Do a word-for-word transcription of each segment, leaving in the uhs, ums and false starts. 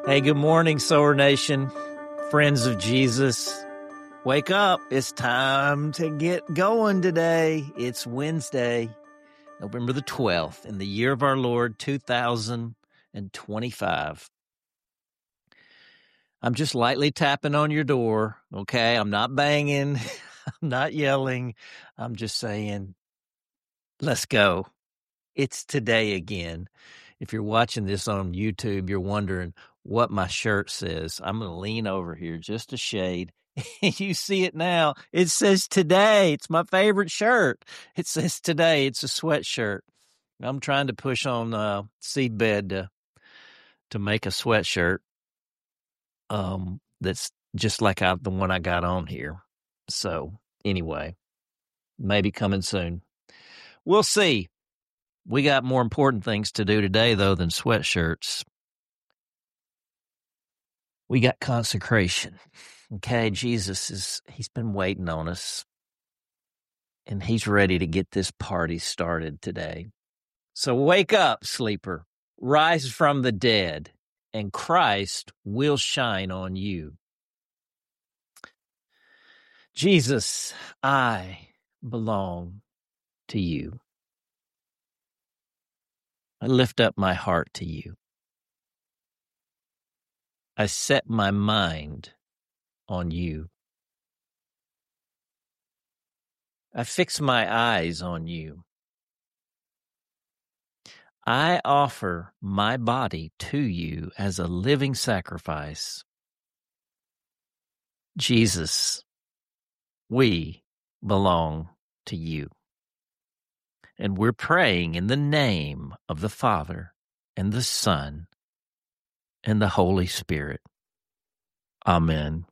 Hey, good morning, Sower Nation, friends of Jesus. Wake up. It's time to get going today. It's Wednesday, November the twelfth, in the year of our Lord, two thousand twenty-five. I'm just lightly tapping on your door, okay? I'm not banging. I'm not yelling. I'm just saying, let's go. It's today again. If you're watching this on YouTube, you're wondering what my shirt says. I'm going to lean over here just a shade. You see it now. It says today. It's my favorite shirt. It says today. It's a sweatshirt. I'm trying to push on uh, Seedbed to, to make a sweatshirt um, that's just like I, the one I got on here. So anyway, maybe coming soon. We'll see. We got more important things to do today, though, than sweatshirts. We got consecration. Okay, Jesus is, he's been waiting on us, and he's ready to get this party started today. So wake up, sleeper. Rise from the dead, and Christ will shine on you. Jesus, I belong to you. I lift up my heart to you. I set my mind on you. I fix my eyes on you. I offer my body to you as a living sacrifice. Jesus, we belong to you. And we're praying in the name of the Father and the Son and the Holy Spirit. Amen.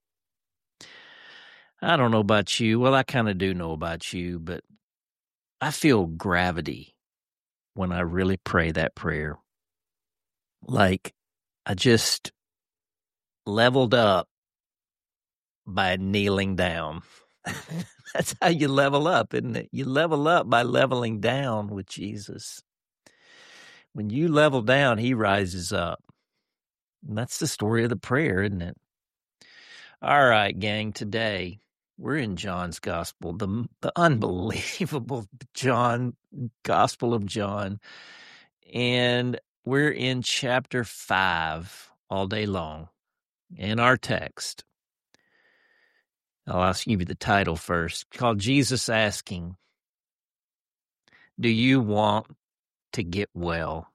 I don't know about you. Well, I kind of do know about you, but I feel gravity when I really pray that prayer. Like I just leveled up by kneeling down. That's how you level up, isn't it? You level up by leveling down with Jesus. When you level down, he rises up. And that's the story of the prayer, isn't it? All right, gang, today we're in John's Gospel, the, the unbelievable John, Gospel of John. And we're in chapter five all day long in our text. I'll ask you the title first, called Jesus Asking, Do you want to get well?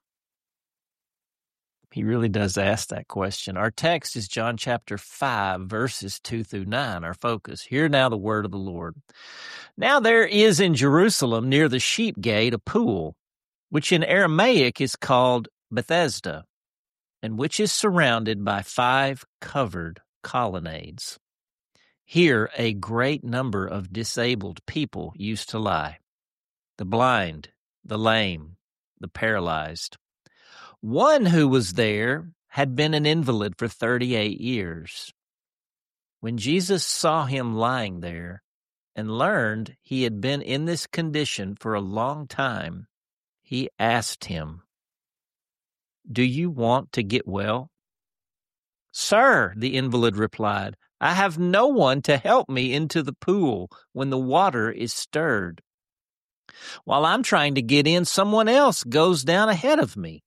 He really does ask that question. Our text is John chapter five, verses two through nine, our focus. Hear now the word of the Lord. Now there is in Jerusalem near the sheep gate a pool, which in Aramaic is called Bethesda, and which is surrounded by five covered colonnades. Here a great number of disabled people used to lie, the blind, the lame, the paralyzed. One who was there had been an invalid for thirty-eight years. When Jesus saw him lying there and learned he had been in this condition for a long time, he asked him, Do you want to get well? Sir, the invalid replied, I have no one to help me into the pool when the water is stirred. While I'm trying to get in, someone else goes down ahead of me.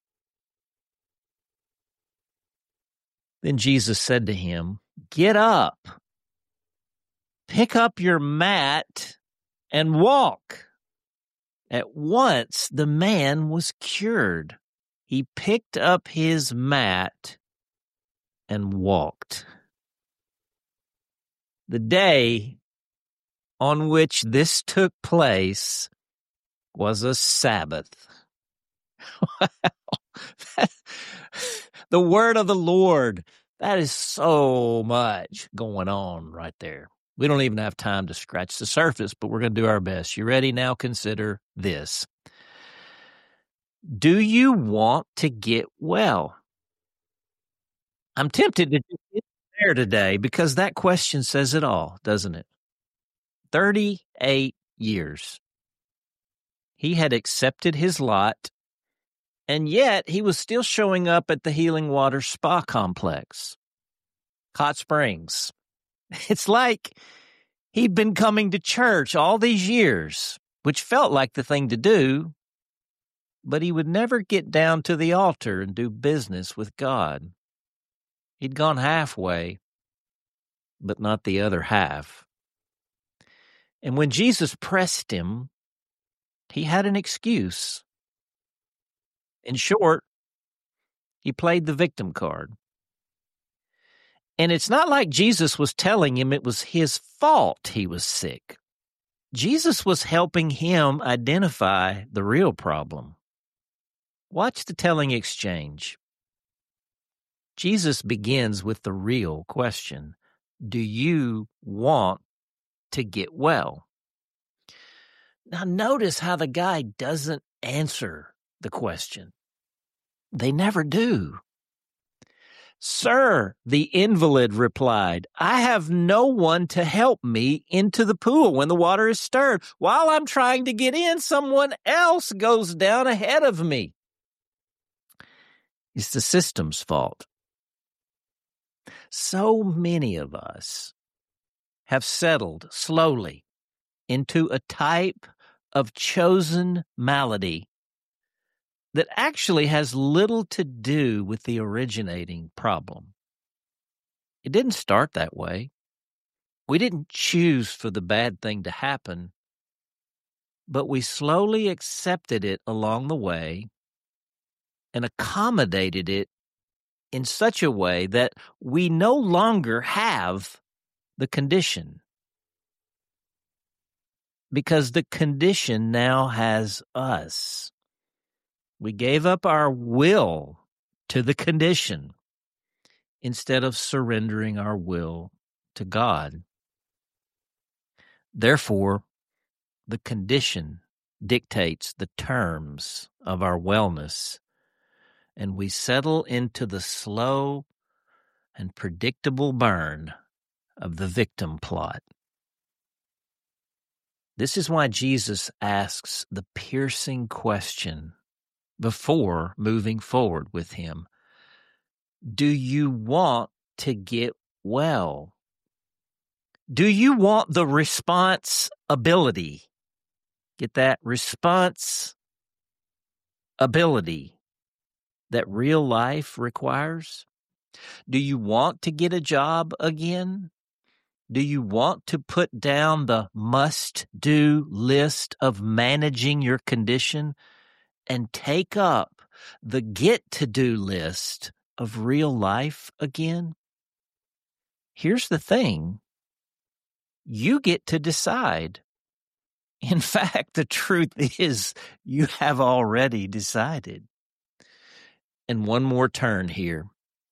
Then Jesus said to him, Get up, pick up your mat, and walk. At once the man was cured. He picked up his mat and walked. The day on which this took place was a Sabbath. Wow. The word of the Lord. That is so much going on right there. We don't even have time to scratch the surface, but we're going to do our best. You ready? Now consider this. Do you want to get well? I'm tempted to just get there today because that question says it all, doesn't it? thirty-eight years. He had accepted his lot And yet he was still showing up at the Healing Water Spa Complex, Hot Springs. It's like he'd been coming to church all these years, which felt like the thing to do, but he would never get down to the altar and do business with God. He'd gone halfway, but not the other half. And when Jesus pressed him, he had an excuse. In short, he played the victim card. And it's not like Jesus was telling him it was his fault he was sick. Jesus was helping him identify the real problem. Watch the telling exchange. Jesus begins with the real question. Do you want to get well? Now notice how the guy doesn't answer the question. They never do. Sir, the invalid replied, I have no one to help me into the pool when the water is stirred. While I'm trying to get in, someone else goes down ahead of me. It's the system's fault. So many of us have settled slowly into a type of chosen malady that actually has little to do with the originating problem. It didn't start that way. We didn't choose for the bad thing to happen, but we slowly accepted it along the way and accommodated it in such a way that we no longer have the condition, because the condition now has us. We gave up our will to the condition instead of surrendering our will to God. Therefore, the condition dictates the terms of our wellness, and we settle into the slow and predictable burn of the victim plot. This is why Jesus asks the piercing question before moving forward with him. Do you want to get well? Do you want the response ability? Get that? Response ability that real life requires? Do you want to get a job again? Do you want to put down the must-do list of managing your condition and take up the get-to-do list of real life again? Here's the thing. You get to decide. In fact, the truth is you have already decided. And one more turn here.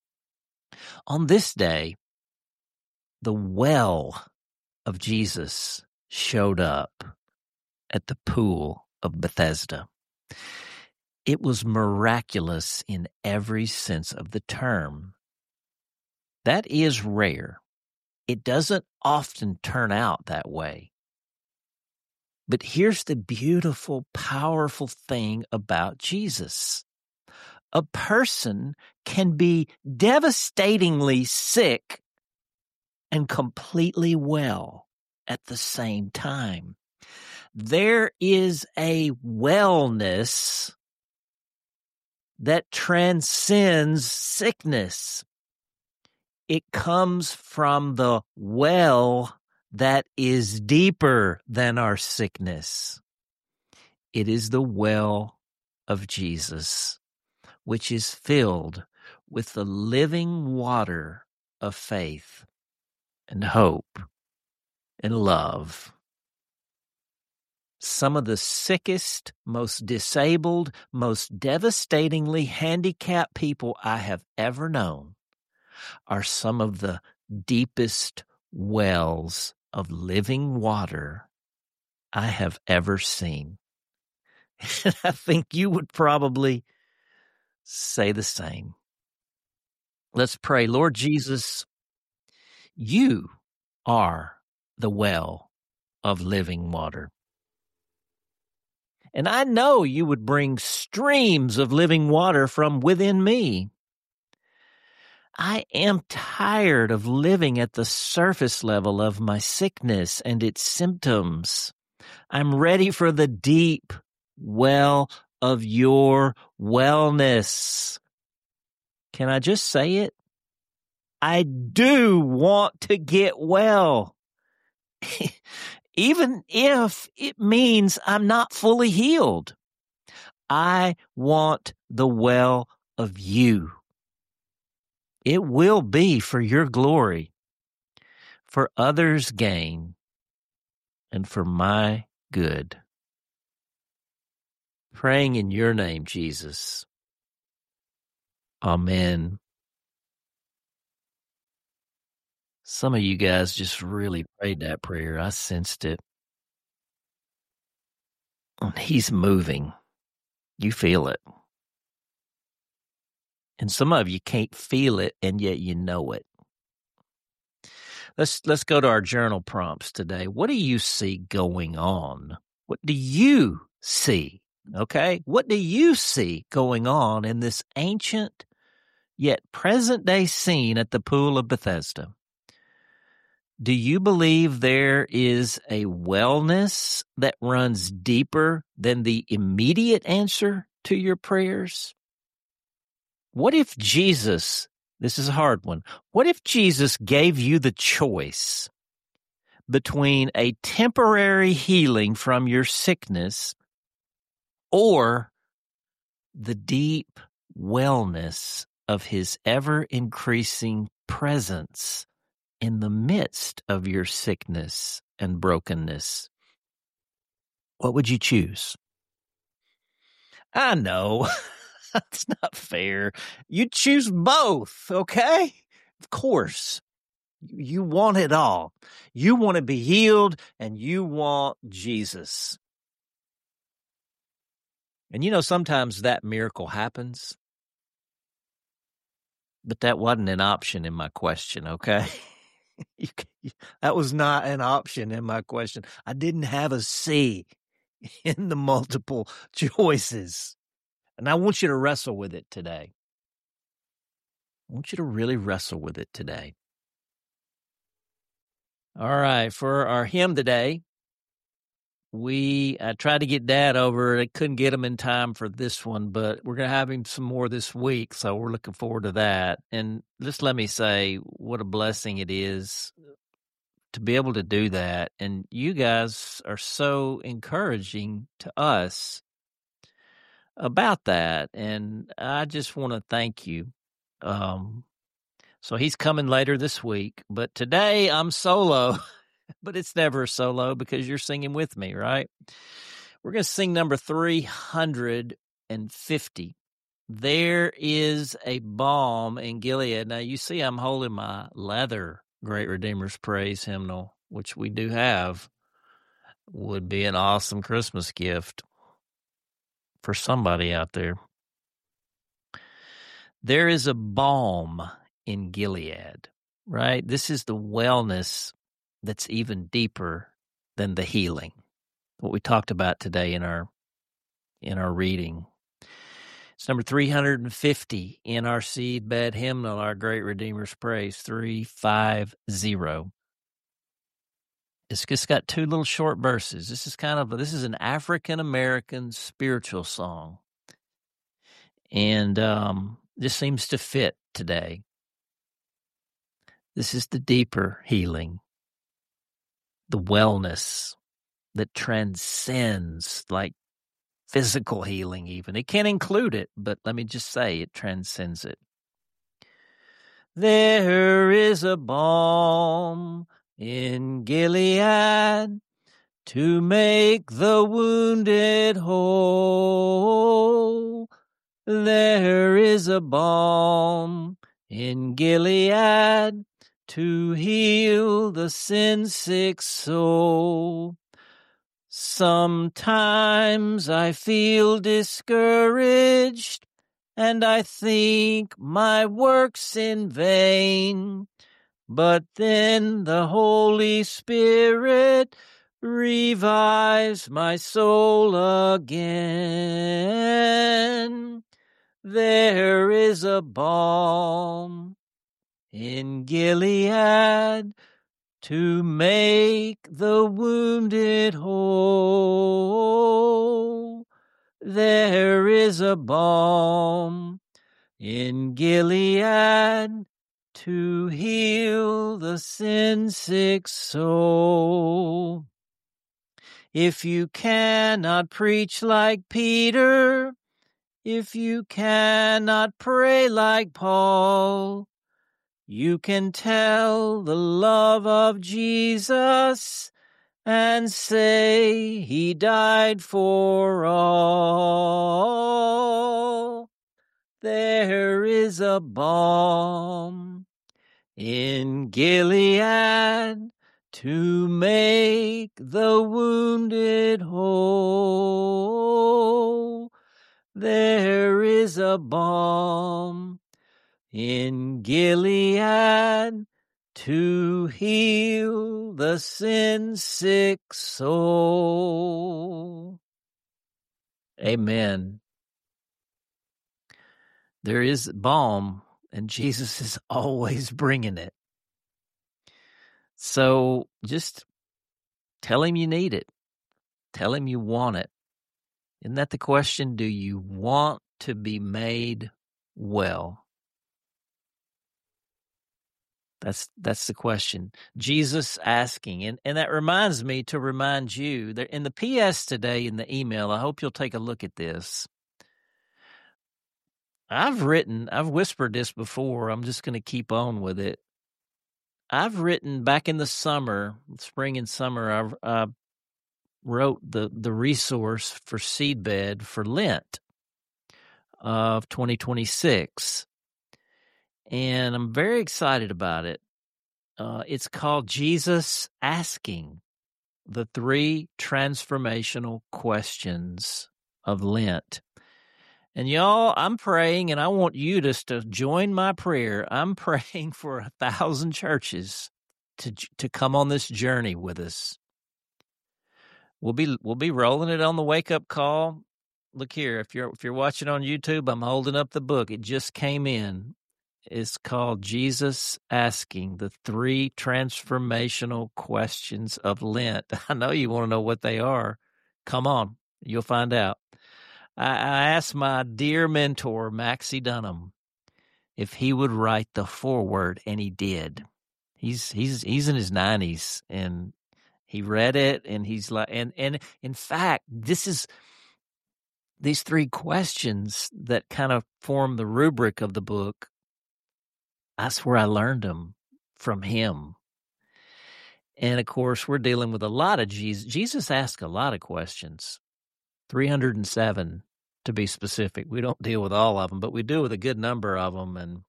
On this day, the well of Jesus showed up at the pool of Bethesda. It was miraculous in every sense of the term. That is rare. It doesn't often turn out that way. But here's the beautiful, powerful thing about Jesus. A person can be devastatingly sick and completely well at the same time. There is a wellness that transcends sickness. It comes from the well that is deeper than our sickness. It is the well of Jesus, which is filled with the living water of faith and hope and love. Some of the sickest, most disabled, most devastatingly handicapped people I have ever known are some of the deepest wells of living water I have ever seen. And I think you would probably say the same. Let's pray. Lord Jesus, you are the well of living water. And I know you would bring streams of living water from within me. I am tired of living at the surface level of my sickness and its symptoms. I'm ready for the deep well of your wellness. Can I just say it? I do want to get well. Even if it means I'm not fully healed. I want the well of you. It will be for your glory, for others' gain, and for my good. Praying in your name, Jesus. Amen. Some of you guys just really prayed that prayer. I sensed it. He's moving. You feel it. And some of you can't feel it, and yet you know it. Let's let's go to our journal prompts today. What do you see going on? What do you see? Okay? What do you see going on in this ancient yet present-day scene at the Pool of Bethesda? Do you believe there is a wellness that runs deeper than the immediate answer to your prayers? What if Jesus, this is a hard one, what if Jesus gave you the choice between a temporary healing from your sickness or the deep wellness of his ever-increasing presence in the midst of your sickness and brokenness? What would you choose? I know. That's not fair. You choose both, okay? Of course. You want it all. You want to be healed, and you want Jesus. And you know, sometimes that miracle happens, but that wasn't an option in my question, okay? you, that was not an option in my question. I didn't have a C in the multiple choices. And I want you to wrestle with it today. I want you to really wrestle with it today. All right, for our hymn today, we I tried to get Dad over. I couldn't get him in time for this one, but we're going to have him some more this week, so we're looking forward to that. And just let me say what a blessing it is to be able to do that. And you guys are so encouraging to us about that, and I just want to thank you. Um, so he's coming later this week, but today I'm solo, but it's never solo because you're singing with me, right? We're going to sing number three hundred fifty. There is a balm in Gilead. Now, you see I'm holding my leather Great Redeemer's Praise hymnal, which we do have. Would be an awesome Christmas gift for somebody out there. There is a balm in Gilead, right? This is the wellness that's even deeper than the healing. What we talked about today in our in our reading. It's number three hundred fifty in our seedbed hymnal, our Great Redeemer's Praise, three fifty. It's just got two little short verses. This is kind of, a, this is an African-American spiritual song. And um, this seems to fit today. This is the deeper healing, the wellness that transcends like physical healing even. It can include it, but let me just say it transcends it. There is a balm in Gilead to make the wounded whole. There is a balm in Gilead to heal the sin-sick soul. Sometimes I feel discouraged, and I think my work's in vain. But then the Holy Spirit revives my soul again. There is a balm in Gilead to make the wounded whole. There is a balm in Gilead to heal the sin-sick soul. If you cannot preach like Peter, if you cannot pray like Paul, you can tell the love of Jesus and say he died for all. There is a balm in Gilead to make the wounded whole. There is a balm in Gilead to heal the sin-sick soul. Amen. There is balm, and Jesus is always bringing it. So just tell him you need it. Tell him you want it. Isn't that the question? Do you want to be made well? That's that's the question. Jesus asking. And, and that reminds me to remind you that in the P S today in the email, I hope you'll take a look at this. I've written, I've whispered this before. I'm just going to keep on with it. I've written back in the summer, spring and summer, I, I wrote the, the resource for Seedbed for Lent of twenty twenty-six. And I'm very excited about it. Uh, it's called Jesus Asking, the Three Transformational Questions of Lent. And y'all, I'm praying, and I want you just to join my prayer. I'm praying for a thousand churches to to come on this journey with us. We'll be we'll be rolling it on the wake up call. Look here, if you're if you're watching on YouTube, I'm holding up the book. It just came in. It's called Jesus Asking, the Three Transformational Questions of Lent. I know you want to know what they are. Come on, you'll find out. I, I asked my dear mentor, Maxie Dunham, if he would write the foreword, and he did. He's he's he's in his nineties, and he read it, and he's like, and and in fact, this is these three questions that kind of form the rubric of the book. That's where I learned them from him. And of course, we're dealing with a lot of Jesus. Jesus asked a lot of questions. three hundred seven to be specific. We don't deal with all of them, but we do with a good number of them. And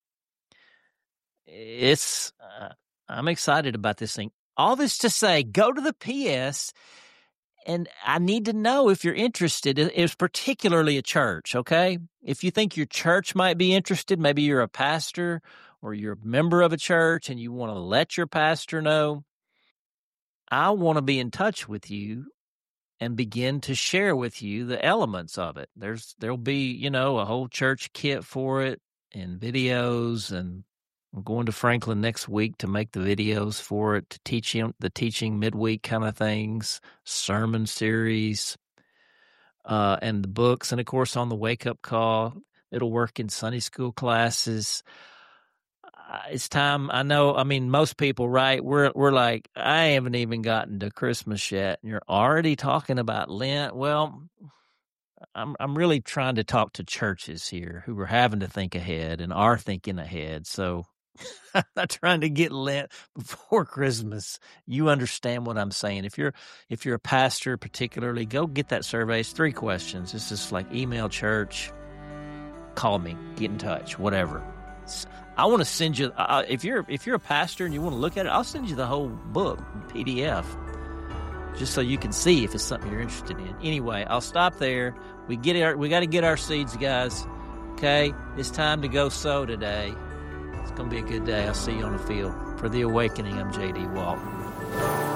it's, uh, I'm excited about this thing. All this to say, go to the P S, and I need to know if you're interested. It's particularly a church, okay? If you think your church might be interested, maybe you're a pastor or you're a member of a church and you want to let your pastor know, I want to be in touch with you and begin to share with you the elements of it. There's there'll be, you know, a whole church kit for it and videos, and I'm going to Franklin next week to make the videos for it, to teach him the teaching midweek kind of things, sermon series, uh, and the books, and of course on the wake up call, it'll work in Sunday school classes. It's time. I know. I mean, most people, right? We're we're like, I haven't even gotten to Christmas yet, and you're already talking about Lent. Well, I'm I'm really trying to talk to churches here who are having to think ahead and are thinking ahead. So I'm not trying to get Lent before Christmas. You understand what I'm saying? If you're if you're a pastor, particularly, go get that survey. It's three questions. It's just like email church, call me, get in touch, whatever. I want to send you, uh, if you're if you're a pastor and you want to look at it, I'll send you the whole book, P D F, just so you can see if it's something you're interested in. Anyway, I'll stop there. We get our, we got to get our seeds, guys. Okay, it's time to go sow today. It's going to be a good day. I'll see you on the field. For The Awakening, I'm J D Walton.